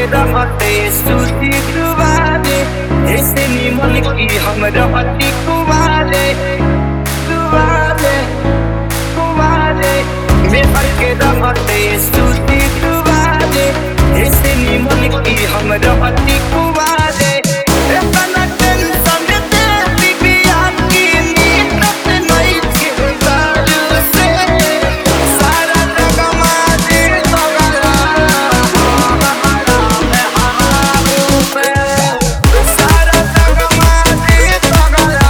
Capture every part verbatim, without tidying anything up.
रहते सूती दुआरे ऐसे निमन की हम रहती कुमारे दुआरे कुमारे मेहर के रहते सूती दुआरे ऐसे निमन की हम रहती कुमारे इतना टेंशन देती बिया की नींद नहीं छिलदारू से सारा जगमा दे तोगला सारा जगमा दे तोगला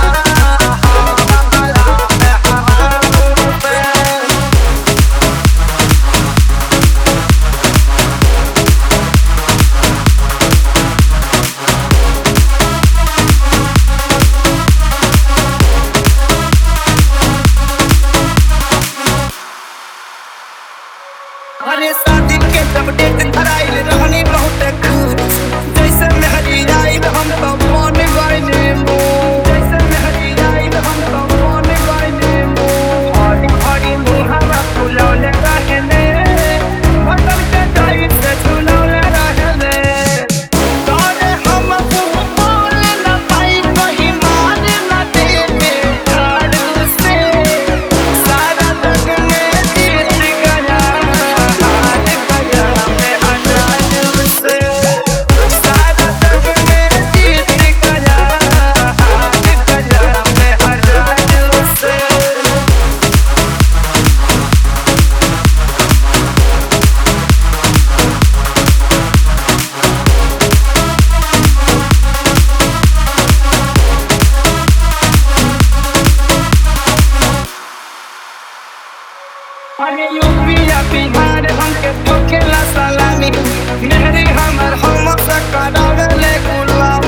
अरे शादी के जब डेट धराइल रहनी बहुत खुश जैसे मेहरी आइल हम तो मन गइले मुँह जैसे मेहरी आइल हम तो मन गइले मुँह हरी हरी मुहावा फुलौले रहले मटन के डाई से झुलौले रहले तारे हम मुँह बोल न पाई कहीं मान न दे झाड़ू से सारा जग में जीत गया अरे यूपिया बिहार हमके ठोकेला सलामी मेहरी हमर हम से करावेले गुलाम